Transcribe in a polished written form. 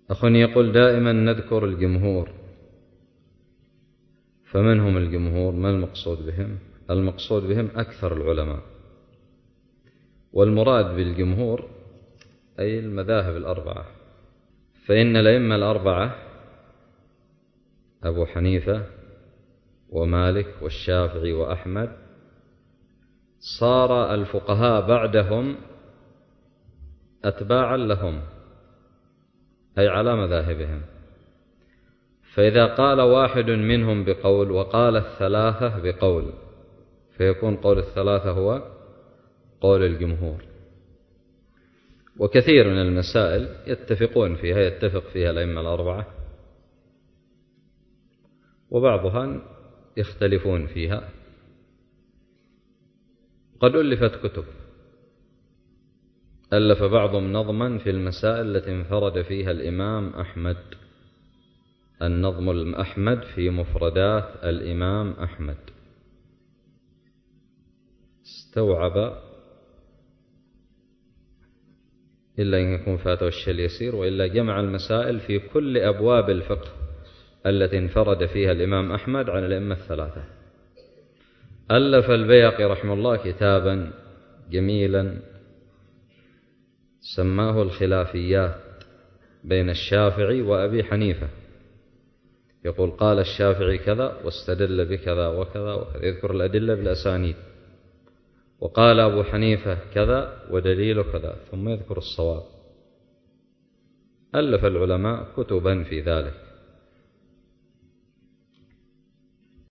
أخ يقول دائما نذكر الجمهور، فمن هم الجمهور؟ ما المقصود بهم؟ المقصود بهم أكثر العلماء، والمراد بالجمهور أي المذاهب الأربعة، فإن الأئمة الأربعة أبو حنيفة ومالك والشافعي وأحمد صار الفقهاء بعدهم أتباعا لهم، أي على مذاهبهم. فإذا قال واحد منهم بقول وقال الثلاثة بقول، فيكون قول الثلاثة هو قول الجمهور. وكثير من المسائل يتفقون فيها، يتفق فيها الأئمة الأربعة، وبعضها يختلفون فيها. قد ألفت كتب، ألف بعضهم نظما في المسائل التي انفرد فيها الإمام أحمد، النظم الأحمد في مفردات الإمام أحمد، استوعب إلا أن يكون فاته الشيء يسير، وإلا جمع المسائل في كل أبواب الفقه التي انفرد فيها الإمام أحمد عن الأئمة الثلاثة. ألف البيهقي رحمه الله كتابا جميلا سماه الخلافيات بين الشافعي وأبي حنيفة، يقول قال الشافعي كذا واستدل بكذا وكذا وكذا، يذكر الأدلة بالأسانيد، وقال أبو حنيفة كذا ودليل كذا، ثم يذكر الصواب. ألف العلماء كتبا في ذلك.